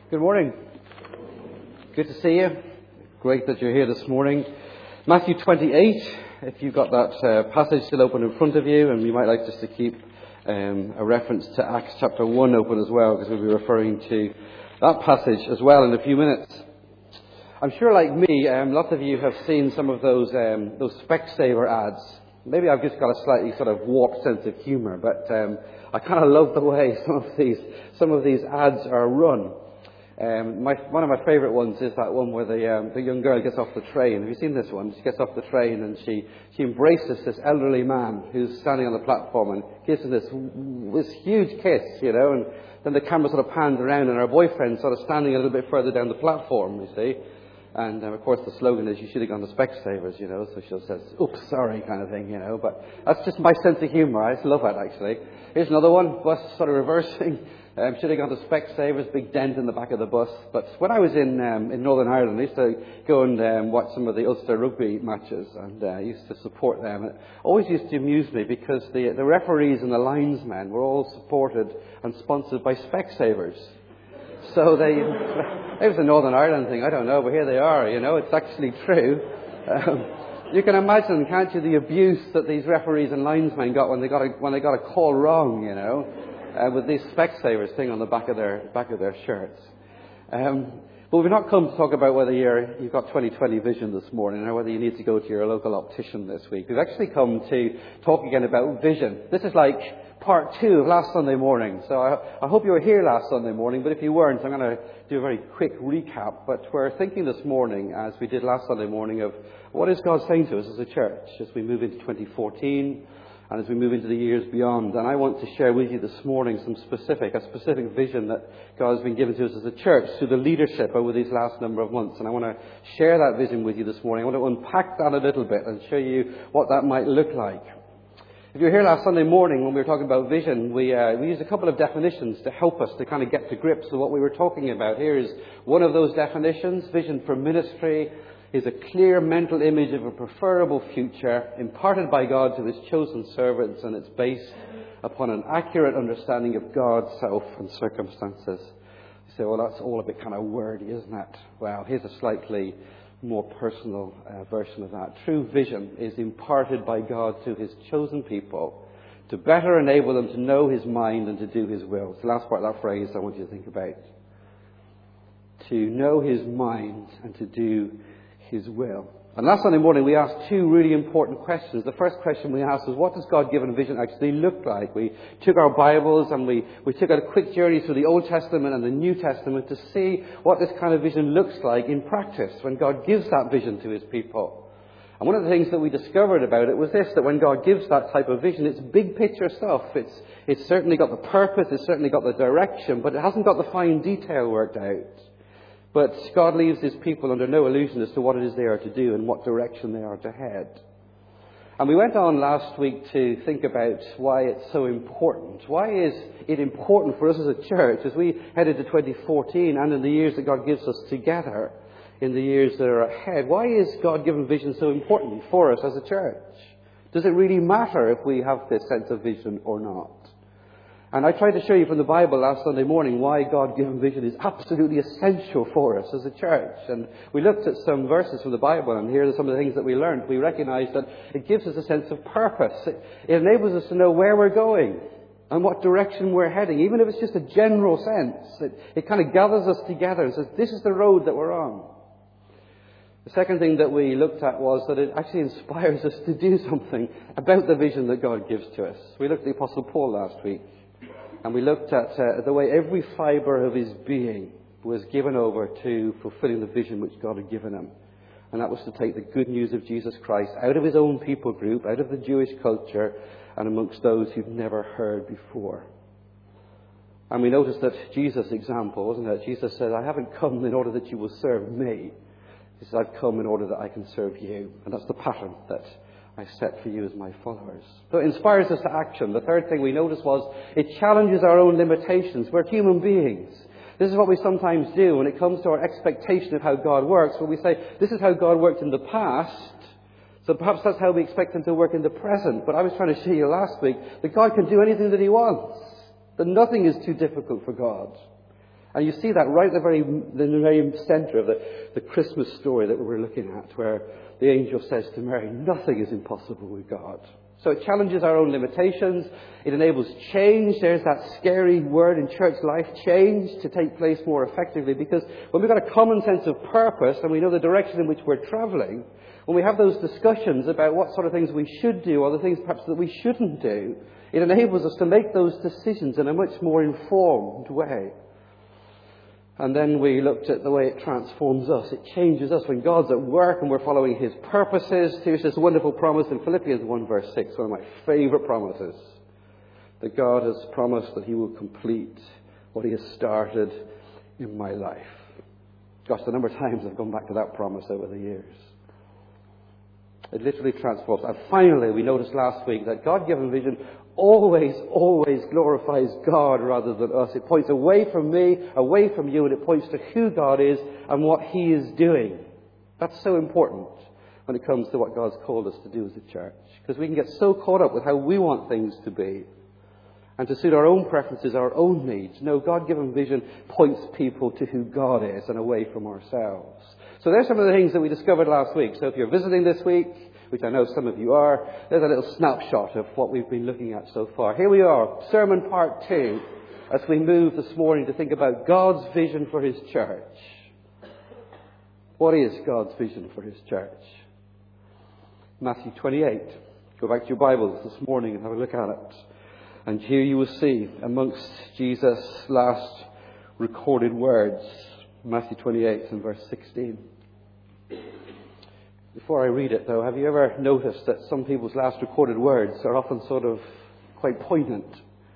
Good morning. Good to see you. Great that you're here this morning. Matthew 28, if you've got that passage still open in front of you, and you might like just to keep a reference to Acts chapter 1 open as well, because we'll be referring to that passage as well in a few minutes. I'm sure, like me, lots of you have seen some of those Specsavers ads. Maybe I've just got a slightly sort of warped sense of humour, but I kind of love the way some of these ads are run. One of my favourite ones is that one where the young girl gets off the train. Have you seen this one? She gets off the train and she embraces this elderly man who's standing on the platform and gives him this huge kiss, and then the camera sort of pans around and her boyfriend's sort of standing a little bit further down the platform, you see. And of course the slogan is, you should have gone to Specsavers, so she says, oops, sorry, kind of thing, But that's just my sense of humour. I just love that, actually. Here's another one, bus sort of reversing. Should have gone to Specsavers, big dent in the back of the bus. But when I was in Northern Ireland, I used to go and watch some of the Ulster rugby matches, and I used to support them. It always used to amuse me because the referees and the linesmen were all supported and sponsored by Specsavers. So it was a Northern Ireland thing, I don't know, but here they are, it's actually true. You can imagine, can't you, the abuse that these referees and linesmen got when they got a call wrong, with these Specsavers thing on the back of their shirts. But we've not come to talk about whether you've got 20/20 vision this morning or whether you need to go to your local optician this week. We've actually come to talk again about vision. This is like part 2 of last Sunday morning. So I hope you were here last Sunday morning, but if you weren't, I'm going to do a very quick recap. But we're thinking this morning, as we did last Sunday morning, of what is God saying to us as a church as we move into 2014 and as we move into the years beyond. And I want to share with you this morning a specific vision that God has been given to us as a church through the leadership over these last number of months. And I want to share that vision with you this morning. I want to unpack that a little bit and show you what that might look like. If you were here last Sunday morning when we were talking about vision, we used a couple of definitions to help us to kind of get to grips with what we were talking about. Here is one of those definitions. Vision for ministry is a clear mental image of a preferable future imparted by God to his chosen servants, and it's based upon an accurate understanding of God's self and circumstances. You say, well, that's all a bit kind of wordy, isn't it? Well, here's a slightly more personal version of that. True vision is imparted by God to his chosen people to better enable them to know his mind and to do his will. It's the last part of that phrase I want you to think about. To know his mind and to do his will. And last Sunday morning we asked 2 really important questions. The first question we asked was, what does God-given vision actually look like? We took our Bibles and we took a quick journey through the Old Testament and the New Testament to see what this kind of vision looks like in practice when God gives that vision to his people. And one of the things that we discovered about it was this, that when God gives that type of vision, it's big picture stuff. It's certainly got the purpose, it's certainly got the direction, but it hasn't got the fine detail worked out. But God leaves his people under no illusion as to what it is they are to do and what direction they are to head. And we went on last week to think about why it's so important. Why is it important for us as a church as we head into 2014 and in the years that God gives us together in the years that are ahead? Why is God-given vision so important for us as a church? Does it really matter if we have this sense of vision or not? And I tried to show you from the Bible last Sunday morning why God-given vision is absolutely essential for us as a church. And we looked at some verses from the Bible, and here are some of the things that we learned. We recognized that it gives us a sense of purpose. It enables us to know where we're going and what direction we're heading, even if it's just a general sense. It kind of gathers us together and says, this is the road that we're on. The second thing that we looked at was that it actually inspires us to do something about the vision that God gives to us. We looked at the Apostle Paul last week. And we looked at the way every fibre of his being was given over to fulfilling the vision which God had given him. And that was to take the good news of Jesus Christ out of his own people group, out of the Jewish culture, and amongst those who'd never heard before. And we noticed that Jesus' example, wasn't it? Jesus said, I haven't come in order that you will serve me. He said, I've come in order that I can serve you. And that's the pattern that I set for you as my followers. So it inspires us to action. The third thing we noticed was it challenges our own limitations. We're human beings. This is what we sometimes do when it comes to our expectation of how God works. When we say, this is how God worked in the past, so perhaps that's how we expect him to work in the present. But I was trying to show you last week that God can do anything that he wants. That nothing is too difficult for God. And you see that right at the very centre of the Christmas story that we're looking at, where the angel says to Mary, nothing is impossible with God. So it challenges our own limitations. It enables change. There's that scary word in church life, change, to take place more effectively. Because when we've got a common sense of purpose and we know the direction in which we're travelling, when we have those discussions about what sort of things we should do or the things perhaps that we shouldn't do, it enables us to make those decisions in a much more informed way. And then we looked at the way it transforms us. It changes us when God's at work and we're following His purposes. Here's this wonderful promise in Philippians 1 verse 6, one of my favourite promises. That God has promised that He will complete what He has started in my life. Gosh, the number of times I've gone back to that promise over the years. It literally transforms. And finally, we noticed last week that God-given vision always glorifies God rather than us. It points away from me, away from you, and it points to who God is and what He is doing. That's so important when it comes to what God's called us to do as a church. Because we can get so caught up with how we want things to be and to suit our own preferences, our own needs. No, God-given vision points people to who God is and away from ourselves. So there's some of the things that we discovered last week. So if you're visiting this week, which I know some of you are, there's a little snapshot of what we've been looking at so far. Here we are, sermon part 2, as we move this morning to think about God's vision for His church. What is God's vision for His church? Matthew 28. Go back to your Bibles this morning and have a look at it. And here you will see, amongst Jesus' last recorded words, Matthew 28 and verse 16. Before I read it, though, have you ever noticed that some people's last recorded words are often sort of quite poignant?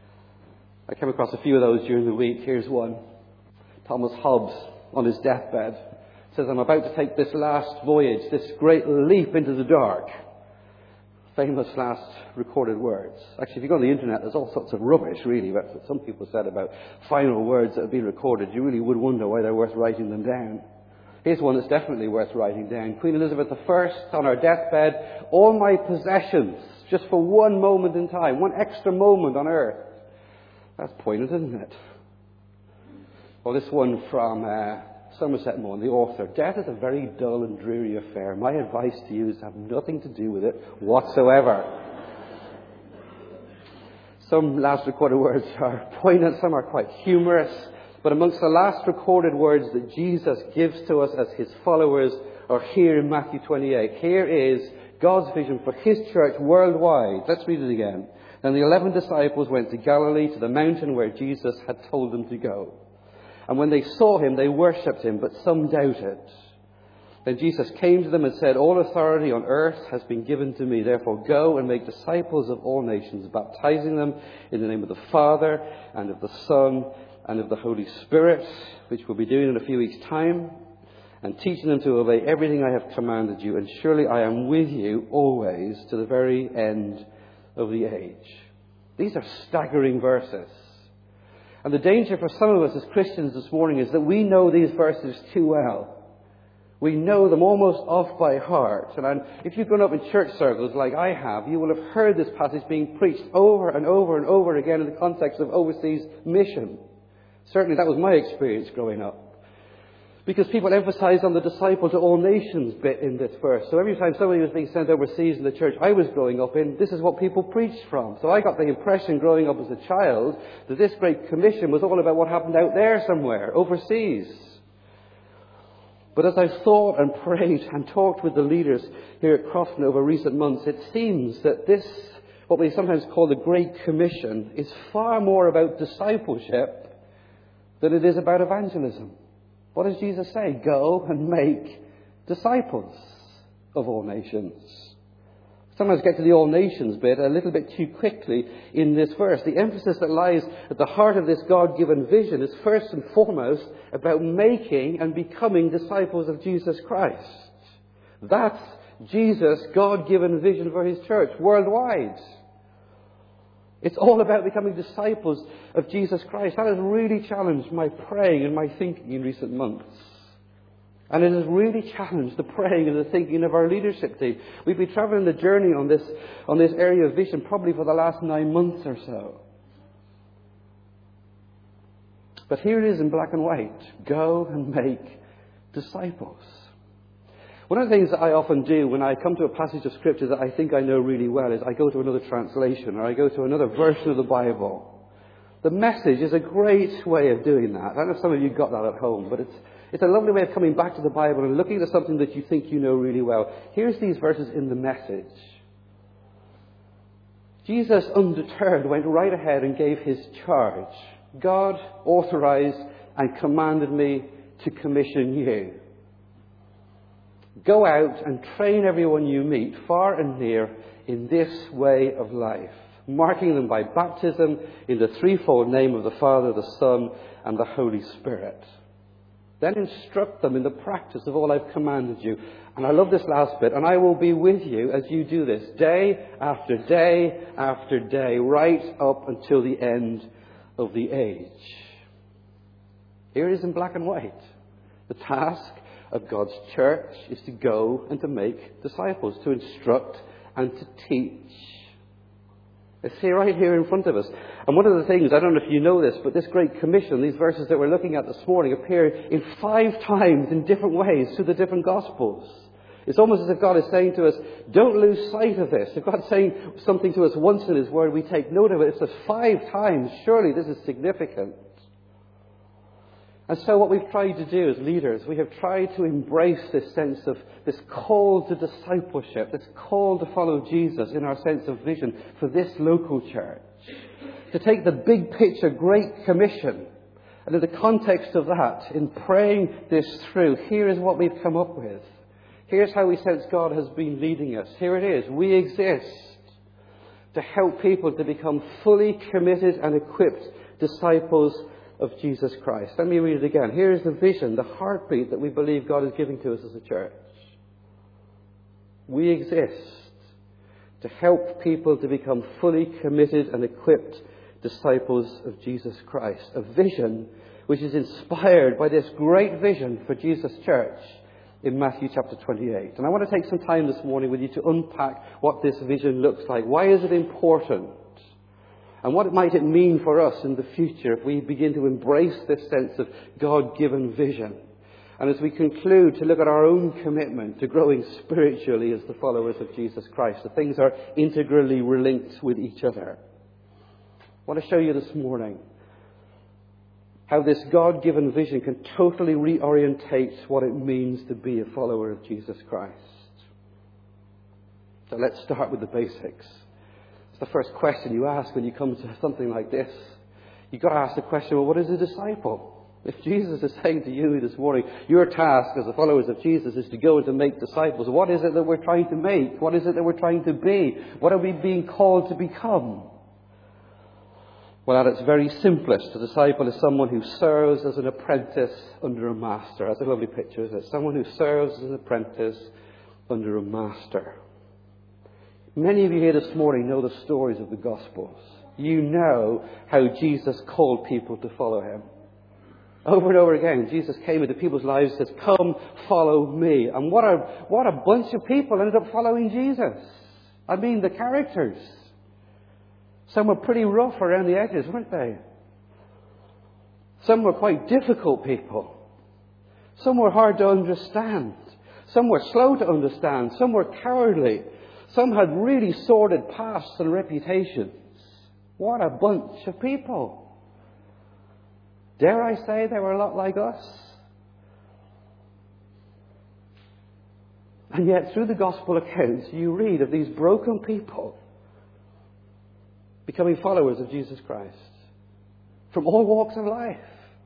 I came across a few of those during the week. Here's one. Thomas Hobbes, on his deathbed, says, I'm about to take this last voyage, this great leap into the dark. Famous last recorded words. Actually, if you go on the internet, there's all sorts of rubbish, really, that some people said about final words that have been recorded. You really would wonder why they're worth writing them down. Here's one that's definitely worth writing down. Queen Elizabeth I, on her deathbed, all my possessions, just for one moment in time, one extra moment on earth. That's poignant, isn't it? Or this one from Somerset Maugham, the author. Death is a very dull and dreary affair. My advice to you is to have nothing to do with it whatsoever. Some last recorded words are poignant, some are quite humorous. But amongst the last recorded words that Jesus gives to us as His followers are here in Matthew 28. Here is God's vision for His church worldwide. Let's read it again. And the 11 disciples went to Galilee, to the mountain where Jesus had told them to go. And when they saw Him, they worshipped Him, but some doubted. Then Jesus came to them and said, all authority on earth has been given to me. Therefore go and make disciples of all nations, baptizing them in the name of the Father and of the Son and of the Holy Spirit, which we'll be doing in a few weeks' time, and teaching them to obey everything I have commanded you. And surely I am with you always to the very end of the age. These are staggering verses. And the danger for some of us as Christians this morning is that we know these verses too well. We know them almost off by heart. And if you've grown up in church circles like I have, you will have heard this passage being preached over and over and over again in the context of overseas mission. Certainly that was my experience growing up. Because people emphasised on the disciple to all nations bit in this verse. So every time somebody was being sent overseas in the church I was growing up in, this is what people preached from. So I got the impression growing up as a child that this Great Commission was all about what happened out there somewhere, overseas. But as I've thought and prayed and talked with the leaders here at Crofton over recent months, it seems that this, what we sometimes call the Great Commission, is far more about discipleship than it is about evangelism. What does Jesus say? Go and make disciples of all nations. Sometimes get to the all nations bit a little bit too quickly in this verse. The emphasis that lies at the heart of this God-given vision is first and foremost about making and becoming disciples of Jesus Christ. That's Jesus' God-given vision for His church worldwide. It's all about becoming disciples of Jesus Christ. That has really challenged my praying and my thinking in recent months. And it has really challenged the praying and the thinking of our leadership team. We've been travelling the journey on this area of vision probably for the last 9 months or so. But here it is in black and white. Go and make disciples. One of the things that I often do when I come to a passage of Scripture that I think I know really well is I go to another translation or I go to another version of the Bible. The Message is a great way of doing that. I don't know if some of you got that at home, but it's a lovely way of coming back to the Bible and looking at something that you think you know really well. Here's these verses in the Message. Jesus, undeterred, went right ahead and gave his charge. God authorized and commanded me to commission you. Go out and train everyone you meet, far and near, in this way of life, marking them by baptism in the threefold name of the Father, the Son, and the Holy Spirit. Then instruct them in the practice of all I've commanded you. And I love this last bit. And I will be with you as you do this, day after day after day, right up until the end of the age. Here it is in black and white. The task of God's church is to go and to make disciples, to instruct and to teach. It's here, right here in front of us. And one of the things, I don't know if you know this, but this Great Commission, these verses that we're looking at this morning, appear in 5 times in different ways through the different Gospels. It's almost as if God is saying to us, don't lose sight of this. If God's saying something to us once in His Word, we take note of it. It says 5 times. Surely this is significant. And so what we've tried to do as leaders, we have tried to embrace this sense of this call to discipleship, this call to follow Jesus in our sense of vision for this local church. To take the big picture, Great Commission, and in the context of that, in praying this through, here is what we've come up with. Here's how we sense God has been leading us. Here it is. We exist to help people to become fully committed and equipped disciples of Jesus Christ. Let me read it again. Here is the vision, the heartbeat that we believe God is giving to us as a church. We exist to help people to become fully committed and equipped disciples of Jesus Christ. A vision which is inspired by this great vision for Jesus' church in Matthew chapter 28. And I want to take some time this morning with you to unpack what this vision looks like. Why is it important? And what might it mean for us in the future if we begin to embrace this sense of God-given vision? And as we conclude to look at our own commitment to growing spiritually as the followers of Jesus Christ, the things are integrally linked with each other. I want to show you this morning how this God-given vision can totally reorientate what it means to be a follower of Jesus Christ. So let's start with the basics. It's the first question you ask when you come to something like this. You've got to ask the question, well, what is a disciple? If Jesus is saying to you this morning, your task as the followers of Jesus is to go and to make disciples, what is it that we're trying to make? What is it that we're trying to be? What are we being called to become? Well, at its very simplest, a disciple is someone who serves as an apprentice under a master. That's a lovely picture, isn't it? Someone who serves as an apprentice under a master. Many of you here this morning know the stories of the Gospels. You know how Jesus called people to follow Him. Over and over again, Jesus came into people's lives and says, come, follow me. And what a bunch of people ended up following Jesus. I mean, the characters. Some were pretty rough around the edges, weren't they? Some were quite difficult people. Some were hard to understand. Some were slow to understand. Some were cowardly. Some had really sordid pasts and reputations. What a bunch of people. Dare I say they were a lot like us? And yet through the gospel accounts you read of these broken people becoming followers of Jesus Christ from all walks of life.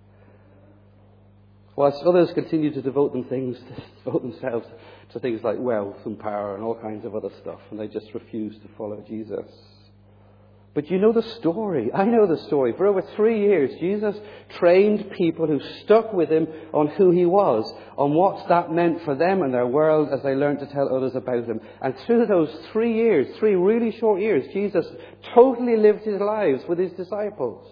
Whilst others continue to devote themselves to things like wealth and power and all kinds of other stuff, and they just refuse to follow Jesus. But you know the story. I know the story. For over 3 years, Jesus trained people who stuck with Him on who He was, on what that meant for them and their world as they learned to tell others about Him. And through those 3 years, 3 really short years, Jesus totally lived His lives with His disciples.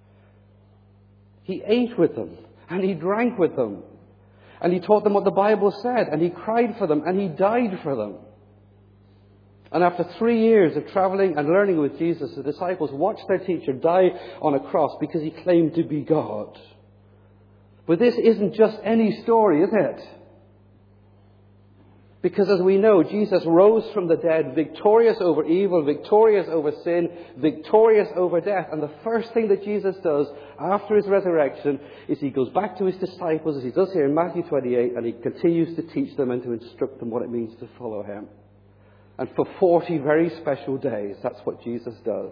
He ate with them, and He drank with them, and He taught them what the Bible said, and He cried for them, and He died for them. And after 3 years of traveling and learning with Jesus, the disciples watched their teacher die on a cross because He claimed to be God. But this isn't just any story, is it? Because as we know, Jesus rose from the dead, victorious over evil, victorious over sin, victorious over death. And the first thing that Jesus does after his resurrection is he goes back to his disciples, as he does here in Matthew 28, and he continues to teach them and to instruct them what it means to follow him. And for 40 very special days, that's what Jesus does.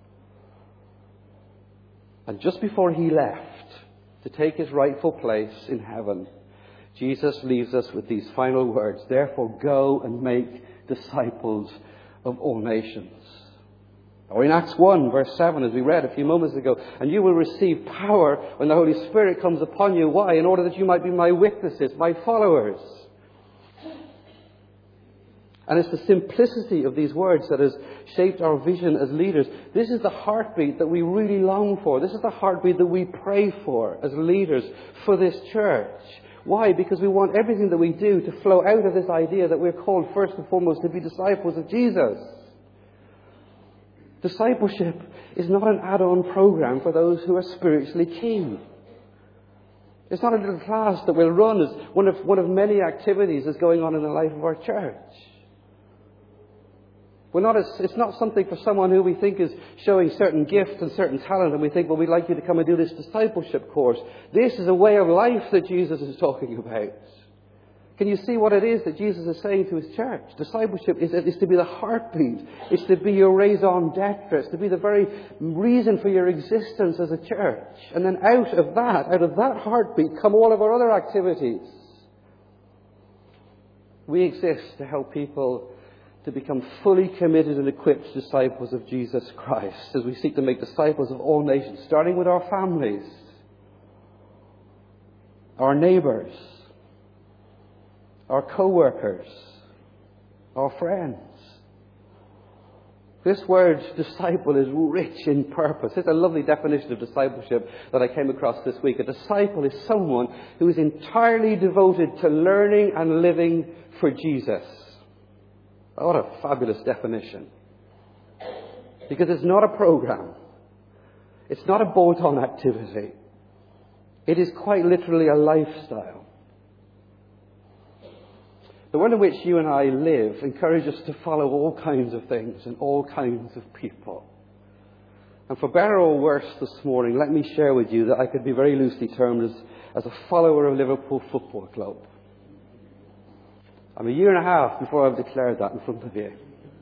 And just before he left to take his rightful place in heaven, Jesus leaves us with these final words: therefore go and make disciples of all nations. Or in Acts 1 verse 7, as we read a few moments ago, and you will receive power when the Holy Spirit comes upon you. Why? In order that you might be my witnesses, my followers. And it's the simplicity of these words that has shaped our vision as leaders. This is the heartbeat that we really long for. This is the heartbeat that we pray for as leaders for this church. Why? Because we want everything that we do to flow out of this idea that we're called first and foremost to be disciples of Jesus. Discipleship is not an add-on program for those who are spiritually keen. It's not a little class that we'll run as one of many activities that's going on in the life of our church. It's not something for someone who we think is showing certain gifts and certain talent, and we think, well, we'd like you to come and do this discipleship course. This is a way of life that Jesus is talking about. Can you see what it is that Jesus is saying to his church? Discipleship is to be the heartbeat. It's to be your raison d'etre. It's to be the very reason for your existence as a church. And then out of that heartbeat come all of our other activities. We exist to help people to become fully committed and equipped disciples of Jesus Christ as we seek to make disciples of all nations, starting with our families, our neighbours, our co-workers, our friends. This word disciple is rich in purpose. It's a lovely definition of discipleship that I came across this week. A disciple is someone who is entirely devoted to learning and living for Jesus. What a fabulous definition. Because it's not a program. It's not a bolt-on activity. It is quite literally a lifestyle. The world in which you and I live encourages us to follow all kinds of things and all kinds of people. And for better or worse this morning, let me share with you that I could be very loosely termed as a follower of Liverpool Football Club. I'm a year and a half before I've declared that in front of you.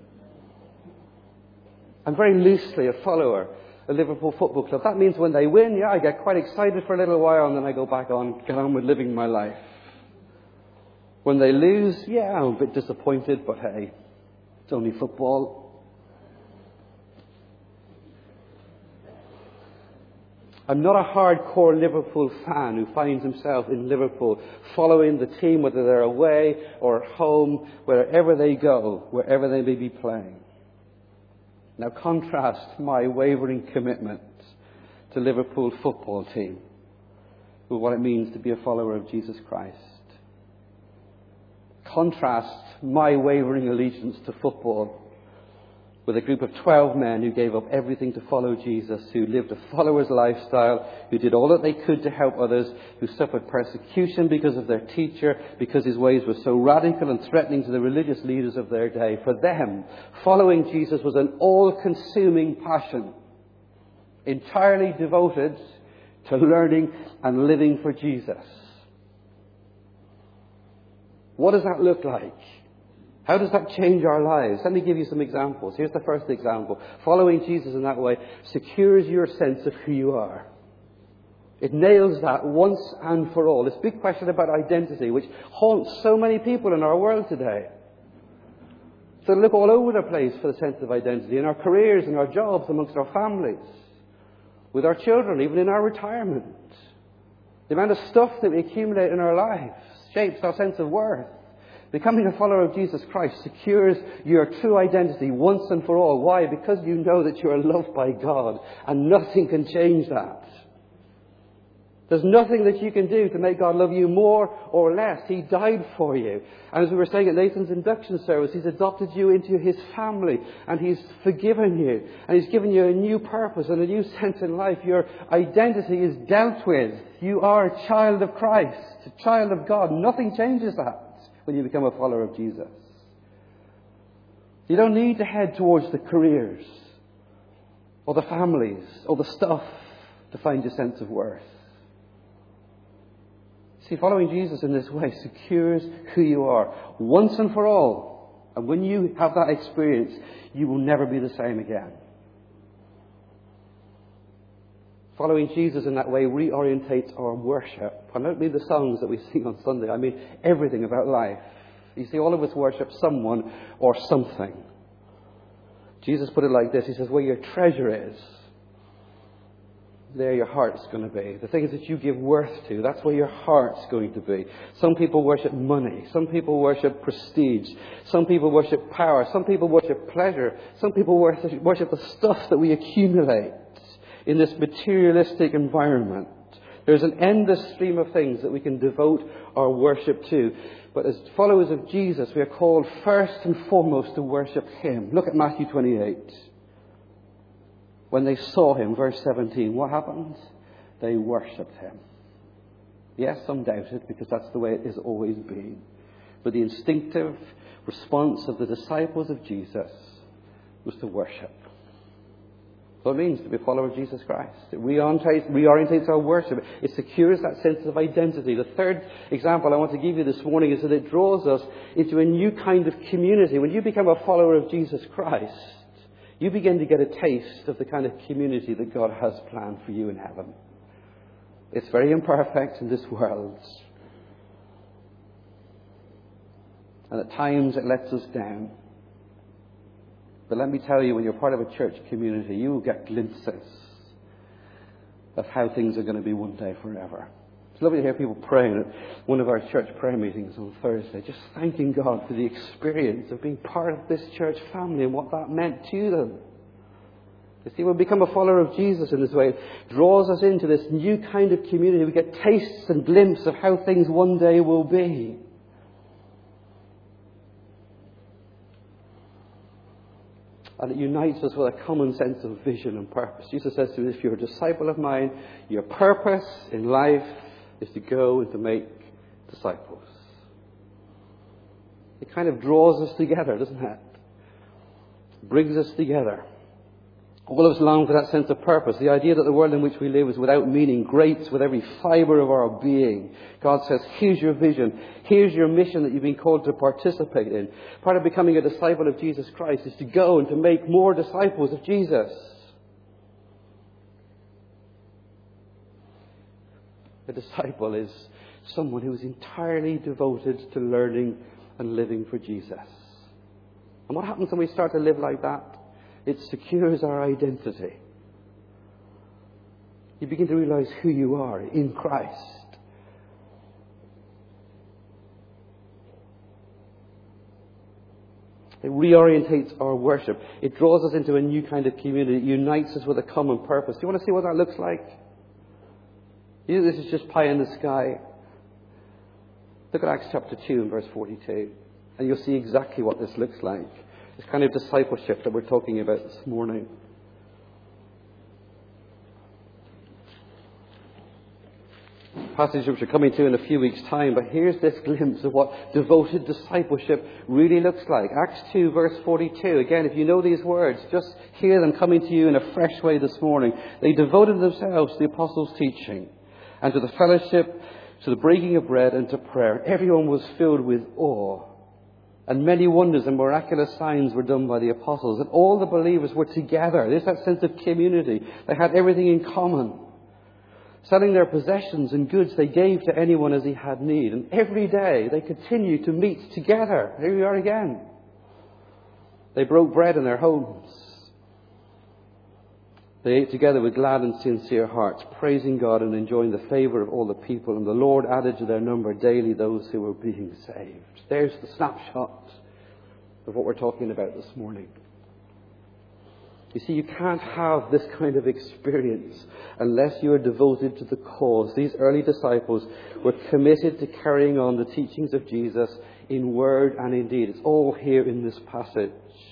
I'm very loosely a follower of Liverpool Football Club. That means when they win, I get quite excited for a little while and then I go back on, get on with living my life. When they lose, I'm a bit disappointed, but hey, it's only football. I'm not a hardcore Liverpool fan who finds himself in Liverpool following the team, whether they're away or at home, wherever they go, wherever they may be playing. Now contrast my wavering commitment to Liverpool football team with what it means to be a follower of Jesus Christ. Contrast my wavering allegiance to football with a group of 12 men who gave up everything to follow Jesus, who lived a follower's lifestyle, who did all that they could to help others, who suffered persecution because of their teacher, because his ways were so radical and threatening to the religious leaders of their day. For them, following Jesus was an all-consuming passion, entirely devoted to learning and living for Jesus. What does that look like? How does that change our lives? Let me give you some examples. Here's the first example. Following Jesus in that way secures your sense of who you are. It nails that once and for all. This big question about identity, which haunts so many people in our world today. So look all over the place for the sense of identity, in our careers, in our jobs, amongst our families, with our children, even in our retirement. The amount of stuff that we accumulate in our lives shapes our sense of worth. Becoming a follower of Jesus Christ secures your true identity once and for all. Why? Because you know that you are loved by God and nothing can change that. There's nothing that you can do to make God love you more or less. He died for you. And as we were saying at Nathan's induction service, He's adopted you into His family. And He's forgiven you. And He's given you a new purpose and a new sense in life. Your identity is dealt with. You are a child of Christ, a child of God. Nothing changes that when you become a follower of Jesus. You don't need to head towards the careers or the families or the stuff to find your sense of worth. See, following Jesus in this way secures who you are once and for all. And when you have that experience, you will never be the same again. Following Jesus in that way reorientates our worship. I don't mean the songs that we sing on Sunday. I mean everything about life. You see, all of us worship someone or something. Jesus put it like this. He says, where your treasure is, there your heart's going to be. The things that you give worth to, that's where your heart's going to be. Some people worship money. Some people worship prestige. Some people worship power. Some people worship pleasure. Some people worship the stuff that we accumulate in this materialistic environment. There's an endless stream of things that we can devote our worship to. But as followers of Jesus, we are called first and foremost to worship Him. Look at Matthew 28. When they saw Him, verse 17, what happened? They worshipped Him. Yes, some doubted, because that's the way it has always been. But the instinctive response of the disciples of Jesus was to worship. What it means to be a follower of Jesus Christ. It reorientates our worship. It secures that sense of identity. The third example I want to give you this morning is that it draws us into a new kind of community. When you become a follower of Jesus Christ, you begin to get a taste of the kind of community that God has planned for you in heaven. It's very imperfect in this world. And at times it lets us down. But let me tell you, when you're part of a church community, you will get glimpses of how things are going to be one day forever. It's lovely to hear people praying at one of our church prayer meetings on Thursday, just thanking God for the experience of being part of this church family and what that meant to them. You see, when we become a follower of Jesus in this way, it draws us into this new kind of community. We get tastes and glimpses of how things one day will be. And it unites us with a common sense of vision and purpose. Jesus says to us, if you're a disciple of mine, your purpose in life is to go and to make disciples. It kind of draws us together, doesn't it? Brings us together. All of us long for that sense of purpose. The idea that the world in which we live is without meaning grates with every fibre of our being. God says, here's your vision. Here's your mission that you've been called to participate in. Part of becoming a disciple of Jesus Christ is to go and to make more disciples of Jesus. A disciple is someone who is entirely devoted to learning and living for Jesus. And what happens when we start to live like that? It secures our identity. You begin to realize who you are in Christ. It reorientates our worship. It draws us into a new kind of community. It unites us with a common purpose. Do you want to see what that looks like? You know, this is just pie in the sky. Look at Acts chapter 2 and verse 42. And you'll see exactly what this looks like. This kind of discipleship that we're talking about this morning. Passage which we're coming to in a few weeks' time, but here's this glimpse of what devoted discipleship really looks like. Acts 2 verse 42. Again, if you know these words, just hear them coming to you in a fresh way this morning. They devoted themselves to the apostles' teaching and to the fellowship, to the breaking of bread and to prayer. Everyone was filled with awe. And many wonders and miraculous signs were done by the apostles. And all the believers were together. There's that sense of community. They had everything in common. Selling their possessions and goods, they gave to anyone as he had need. And every day they continued to meet together. Here we are again. They broke bread in their homes. They ate together with glad and sincere hearts, praising God and enjoying the favour of all the people. And the Lord added to their number daily those who were being saved. There's the snapshot of what we're talking about this morning. You see, you can't have this kind of experience unless you are devoted to the cause. These early disciples were committed to carrying on the teachings of Jesus in word and in deed. It's all here in this passage.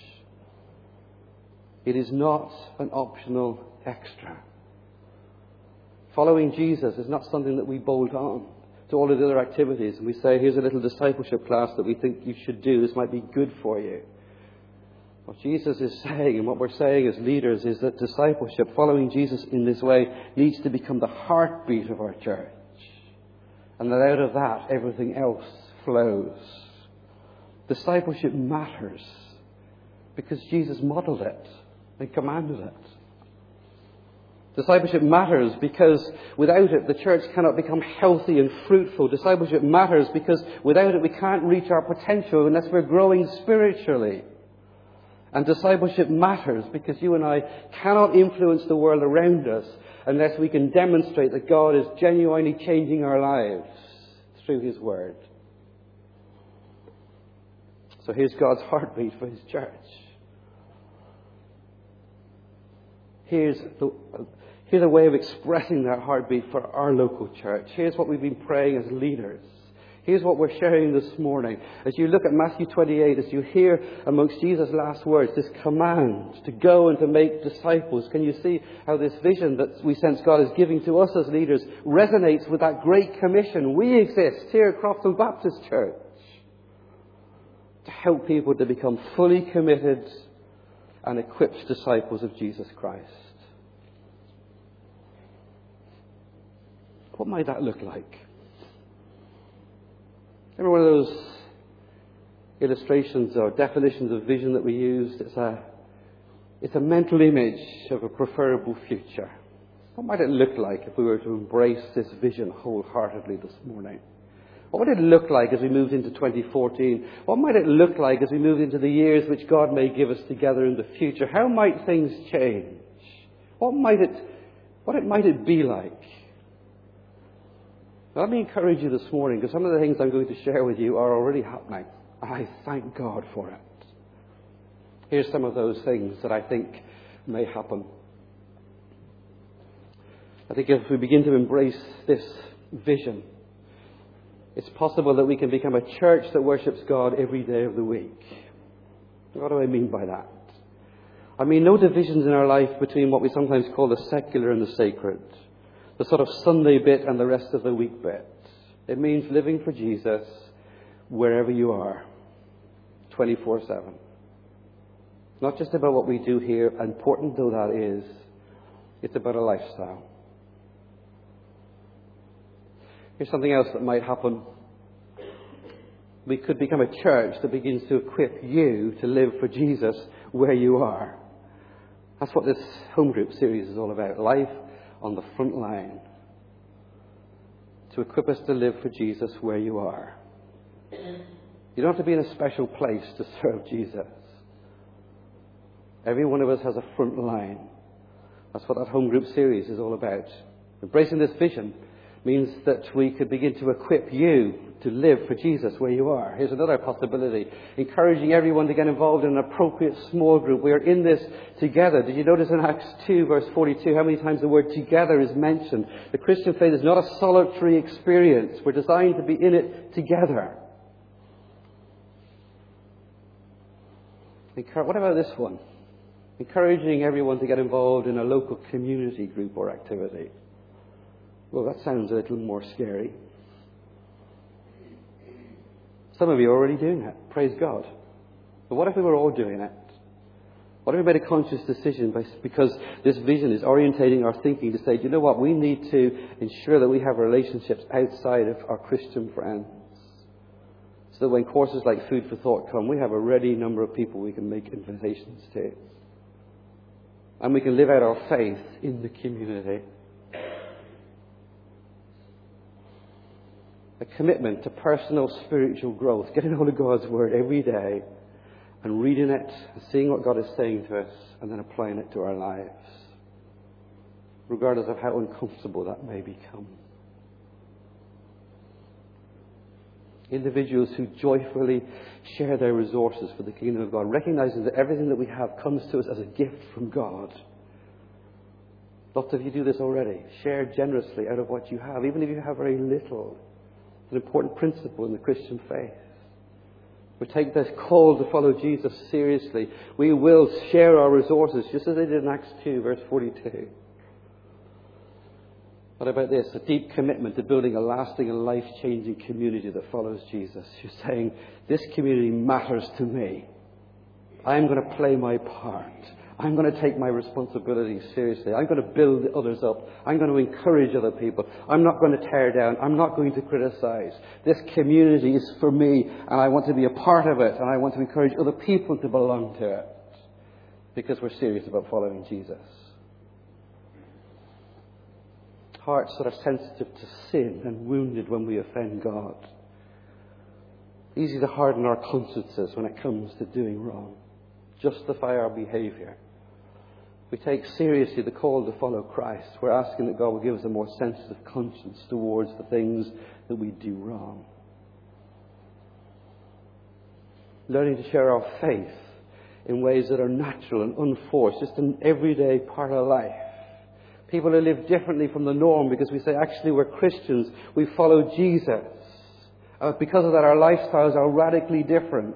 It is not an optional extra. Following Jesus is not something that we bolt on to all of the other activities and we say, here's a little discipleship class that we think you should do. This might be good for you. What Jesus is saying and what we're saying as leaders is that discipleship, following Jesus in this way, needs to become the heartbeat of our church. And that out of that, everything else flows. Discipleship matters because Jesus modeled it and commanded it. Discipleship matters because without it, the church cannot become healthy and fruitful. Discipleship matters because without it, we can't reach our potential unless we're growing spiritually. And discipleship matters because you and I cannot influence the world around us unless we can demonstrate that God is genuinely changing our lives through His Word. So here's God's heartbeat for His church. Here's a way of expressing that heartbeat for our local church. Here's what we've been praying as leaders. Here's what we're sharing this morning. As you look at Matthew 28, as you hear amongst Jesus' last words, this command to go and to make disciples, can you see how this vision that we sense God is giving to us as leaders resonates with that great commission? We exist here at Crofton Baptist Church to help people to become fully committed and equipped disciples of Jesus Christ. What might that look like? Remember one of those illustrations or definitions of vision that we used? It's a mental image of a preferable future. What might it look like if we were to embrace this vision wholeheartedly this morning? What would it look like as we moved into 2014? What might it look like as we move into the years which God may give us together in the future? How might things change? What might it be like? Let me encourage you this morning, because some of the things I'm going to share with you are already happening. I thank God for it. Here's some of those things that I think may happen. I think if we begin to embrace this vision, it's possible that we can become a church that worships God every day of the week. What do I mean by that? I mean no divisions in our life between what we sometimes call the secular and the sacred. The sort of Sunday bit and the rest of the week bit. It means living for Jesus wherever you are, 24/7. Not just about what we do here, important though that is, it's about a lifestyle. Here's something else that might happen. We could become a church that begins to equip you to live for Jesus where you are. That's what this home group series is all about. Life on the front line, to equip us to live for Jesus where you are. You don't have to be in a special place to serve Jesus. Every one of us has a front line. That's what that home group series is all about. Embracing this vision means that we could begin to equip you to live for Jesus where you are. Here's another possibility. Encouraging everyone to get involved in an appropriate small group. We are in this together. Did you notice in Acts 2 verse 42 how many times the word together is mentioned? The Christian faith is not a solitary experience. We're designed to be in it together. What about this one? Encouraging everyone to get involved in a local community group or activity. Well, that sounds a little more scary. Some of you are already doing it. Praise God. But what if we were all doing it? What if we made a conscious decision because this vision is orientating our thinking to say, do you know what? We need to ensure that we have relationships outside of our Christian friends. So that when courses like Food for Thought come, we have a ready number of people we can make invitations to. And we can live out our faith in the community. A commitment to personal spiritual growth, getting hold of God's Word every day and reading it and seeing what God is saying to us and then applying it to our lives, regardless of how uncomfortable that may become. Individuals who joyfully share their resources for the kingdom of God, recognizing that everything that we have comes to us as a gift from God. Lots of you do this already. Share generously out of what you have, even if you have very little. It's an important principle in the Christian faith. We take this call to follow Jesus seriously. We will share our resources, just as they did in Acts 2, verse 42. What about this? A deep commitment to building a lasting and life-changing community that follows Jesus. You're saying, this community matters to me. I'm going to play my part. I'm going to take my responsibility seriously. I'm going to build others up. I'm going to encourage other people. I'm not going to tear down. I'm not going to criticize. This community is for me, and I want to be a part of it, and I want to encourage other people to belong to it, because we're serious about following Jesus. Hearts that are sensitive to sin and wounded when we offend God. Easy to harden our consciences when it comes to doing wrong. Justify our behaviour. We take seriously the call to follow Christ. We're asking that God will give us a more sensitive conscience towards the things that we do wrong. Learning to share our faith in ways that are natural and unforced, just an everyday part of life. People who live differently from the norm because we say, actually, we're Christians, we follow Jesus. Because of that, our lifestyles are radically different.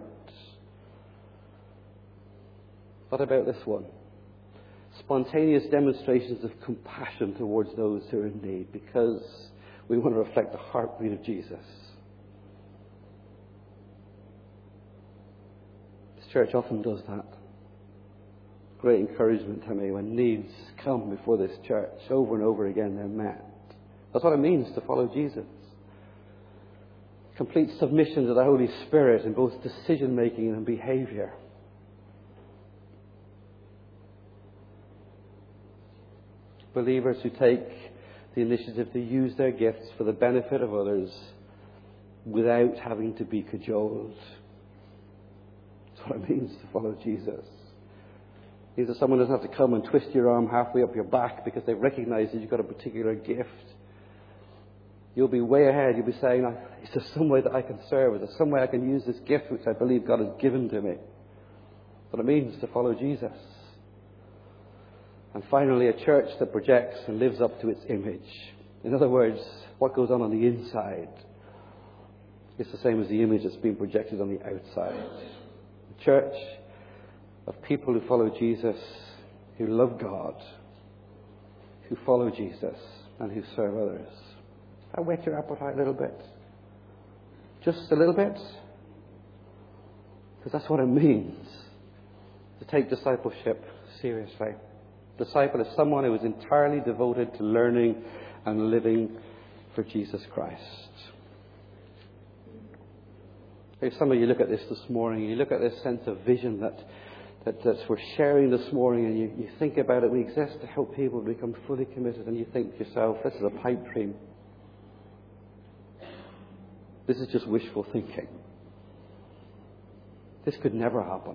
What about this one? Spontaneous demonstrations of compassion towards those who are in need, because we want to reflect the heartbeat of Jesus. This church often does that. Great encouragement to me when needs come before this church. Over and over again they're met. That's what it means to follow Jesus. Complete submission to the Holy Spirit in both decision making and behaviour. Believers who take the initiative to use their gifts for the benefit of others without having to be cajoled. That's what it means to follow Jesus. It means that someone doesn't have to come and twist your arm halfway up your back because they recognize that you've got a particular gift. You'll be way ahead. You'll be saying, is there some way that I can serve? Is there some way I can use this gift which I believe God has given to me? That's what it means to follow Jesus. And finally, a church that projects and lives up to its image. In other words, what goes on the inside is the same as the image that's being projected on the outside. A church of people who follow Jesus, who love God, who follow Jesus, and who serve others. That whet your appetite a little bit? Just a little bit? Because that's what it means to take discipleship seriously. Disciple is someone who is entirely devoted to learning and living for Jesus Christ. If some of you look at this morning, you look at this sense of vision that we're sharing this morning, and you think about it. We exist to help people become fully committed, and you think to yourself, this is a pipe dream. This is just wishful thinking. This could never happen.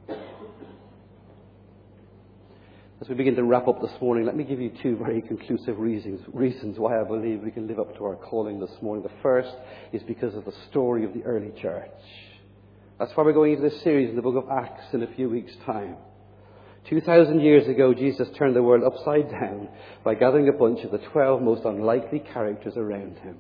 As we begin to wrap up this morning, let me give you two very conclusive reasons why I believe we can live up to our calling this morning. The first is because of the story of the early church. That's why we're going into this series in the book of Acts in a few weeks' time. 2,000 years ago, Jesus turned the world upside down by gathering a bunch of the 12 most unlikely characters around him,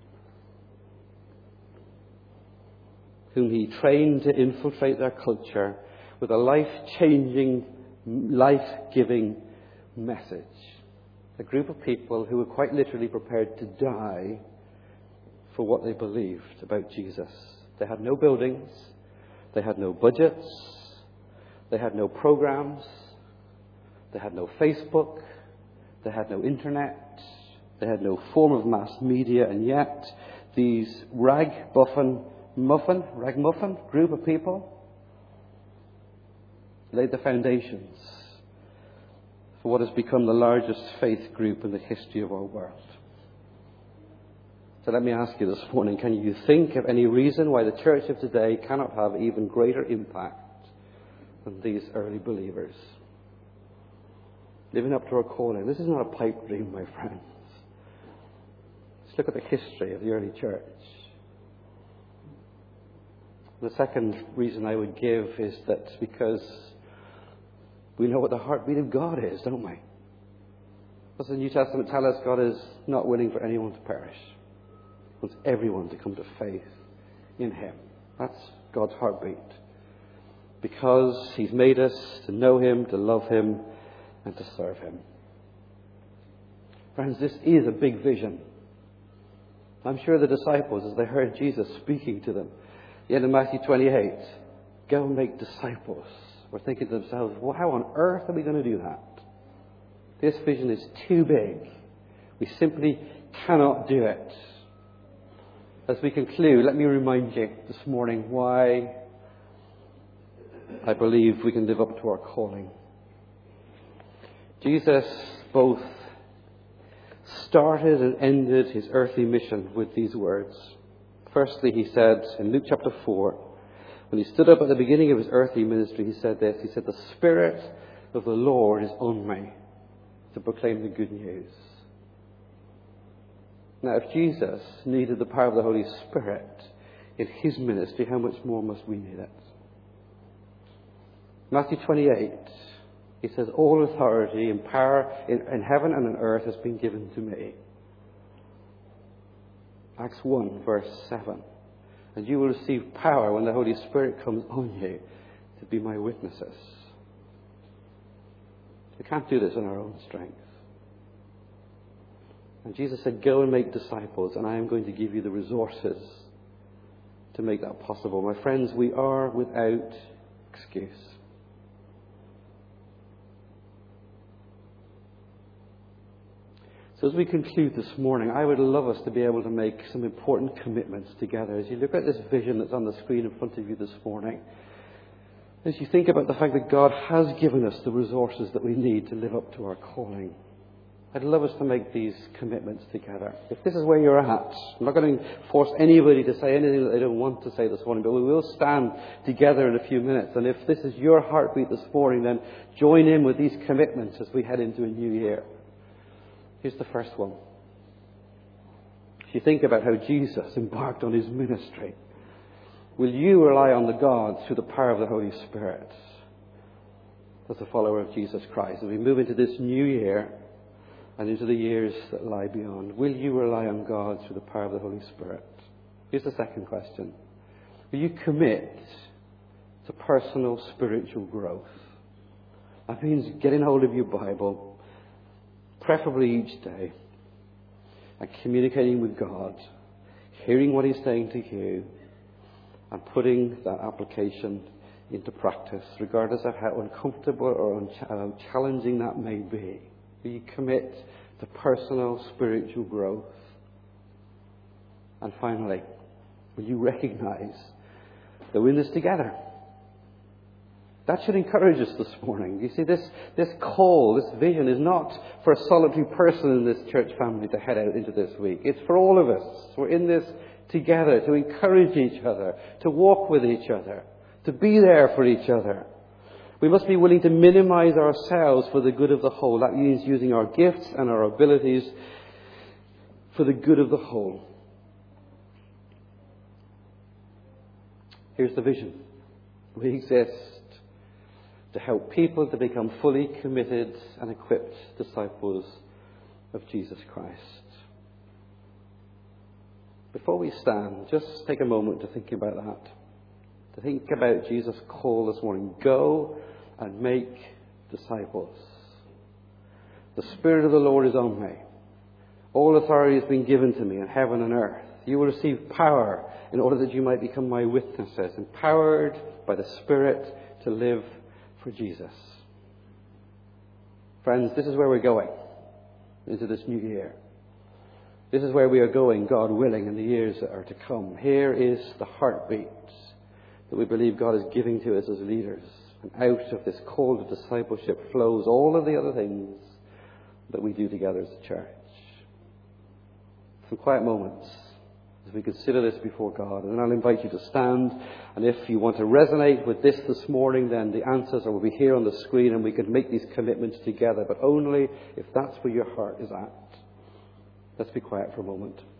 whom he trained to infiltrate their culture with a life-changing, life-giving message. A group of people who were quite literally prepared to die for what they believed about Jesus. They had no buildings. They had no budgets. They had no programs. They had no Facebook. They had no internet. They had no form of mass media. And yet, these ragamuffin group of people laid the foundations for what has become the largest faith group in the history of our world. So let me ask you this morning, can you think of any reason why the church of today cannot have even greater impact than these early believers? Living up to our calling. This is not a pipe dream, my friends. Let's look at the history of the early church. The second reason I would give is that because we know what the heartbeat of God is, don't we? Does the New Testament tell us God is not willing for anyone to perish? He wants everyone to come to faith in Him. That's God's heartbeat. Because He's made us to know Him, to love Him, and to serve Him. Friends, this is a big vision. I'm sure the disciples, as they heard Jesus speaking to them, at the end of Matthew 28, go and make disciples, were thinking to themselves, well, how on earth are we going to do that? This vision is too big. We simply cannot do it. As we conclude, let me remind you this morning why I believe we can live up to our calling. Jesus both started and ended His earthly mission with these words. Firstly, He said in Luke chapter 4, when He stood up at the beginning of His earthly ministry, He said this. He said, the Spirit of the Lord is on me to proclaim the good news. Now, if Jesus needed the power of the Holy Spirit in His ministry, how much more must we need it? Matthew 28, He says, all authority and power in heaven and on earth has been given to me. Acts 1, verse 7. And you will receive power when the Holy Spirit comes on you to be my witnesses. We can't do this in our own strength. And Jesus said, go and make disciples, and I am going to give you the resources to make that possible. My friends, we are without excuse. So as we conclude this morning, I would love us to be able to make some important commitments together. As you look at this vision that's on the screen in front of you this morning, as you think about the fact that God has given us the resources that we need to live up to our calling, I'd love us to make these commitments together. If this is where you're at, I'm not going to force anybody to say anything that they don't want to say this morning, but we will stand together in a few minutes. And if this is your heartbeat this morning, then join in with these commitments as we head into a new year. Here's the first one. If you think about how Jesus embarked on His ministry, will you rely on the God through the power of the Holy Spirit as a follower of Jesus Christ? As we move into this new year and into the years that lie beyond, will you rely on God through the power of the Holy Spirit? Here's the second question. Will you commit to personal spiritual growth? That means getting hold of your Bible, preferably each day, and communicating with God, hearing what He's saying to you, and putting that application into practice, regardless of how uncomfortable or challenging that may be. Will you commit to personal spiritual growth? And finally, will you recognize that we're in this together? That should encourage us this morning. You see, this call, this vision is not for a solitary person in this church family to head out into this week. It's for all of us. We're in this together to encourage each other, to walk with each other, to be there for each other. We must be willing to minimize ourselves for the good of the whole. That means using our gifts and our abilities for the good of the whole. Here's the vision. We exist to help people to become fully committed and equipped disciples of Jesus Christ. Before we stand, just take a moment to think about that. To think about Jesus' call this morning. Go and make disciples. The Spirit of the Lord is on me. All authority has been given to me in heaven and earth. You will receive power in order that you might become my witnesses, empowered by the Spirit to live for Jesus. Friends, this is where we're going into this new year. This is where we are going, God willing, in the years that are to come. Here is the heartbeat that we believe God is giving to us as leaders. And out of this call to discipleship flows all of the other things that we do together as a church. Some quiet moments as we consider this before God. And I'll invite you to stand. And if you want to resonate with this morning, then the answers will be here on the screen and we can make these commitments together. But only if that's where your heart is at. Let's be quiet for a moment.